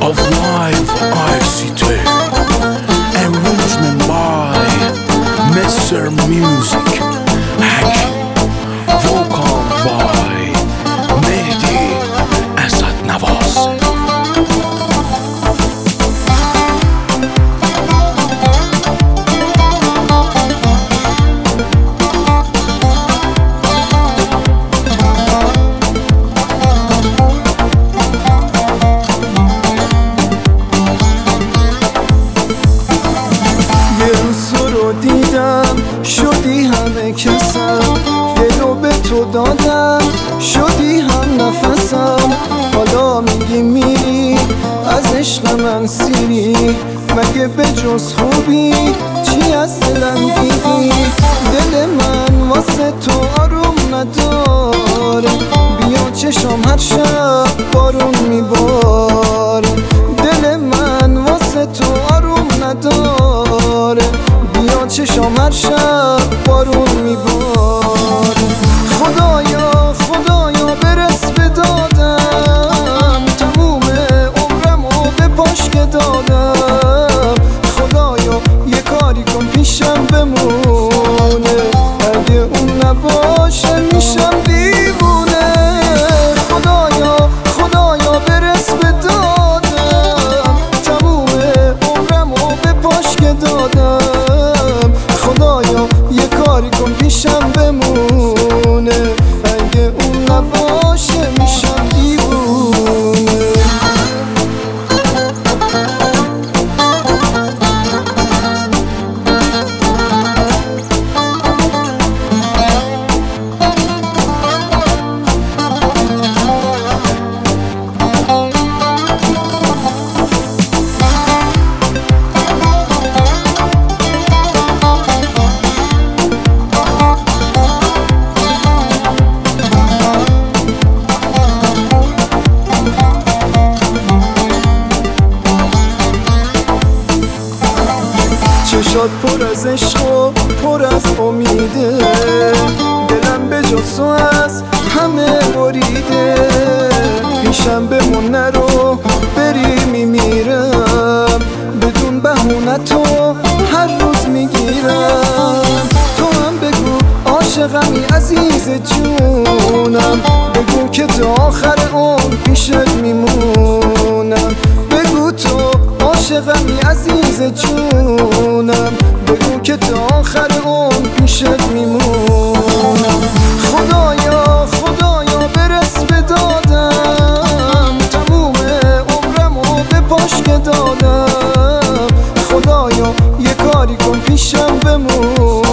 of live ICT, arrangement by Mr. Music Hakim, vocal by Mehdi Asad Nawaz. دیدم شدی همه کسم، دلو به تو دادم شدی هم نفسم. حالا میگی میری از عشق من سیری، مگه به جز خوبی چی از دلم دیدی؟ دل من واسه تو آروم نداره، بیا چشم هر شب بارون میباره. دل من واسه تو آروم نداره، بیا چشم هر شب بارون میباره. خدایا خدایا برس به دادم، تموم عمرمو به پاشک دادم. خدایا یه کاری کن پیشم بمونه، اگه اون نباشه میشم دیوونه. خدایا خدایا برس به دادم، تموم عمرمو به پاشک دادم. خدایا یه کاری کن پیشم بمونه، اگه اون نباشه میشم دیوونه. چشات پر از عشق و پر از امیده، دلم به جز تو از همه بریده. پیشم بمون نرو بری میمیرم، بدون بهونه تو هر روز میگیرم. تو هم بگو عاشقمی عزیز جونم، بگو که تا آخر عمر پیشت میمونم. بگو تو عاشقمی عزیز جونم، بگو که تا آخر عمر پیشت میمونم. خدایا خدایا برس به دادم، تموم عمرمو به پاشک دادم. خدایا یه کاری کن پیشم بمون،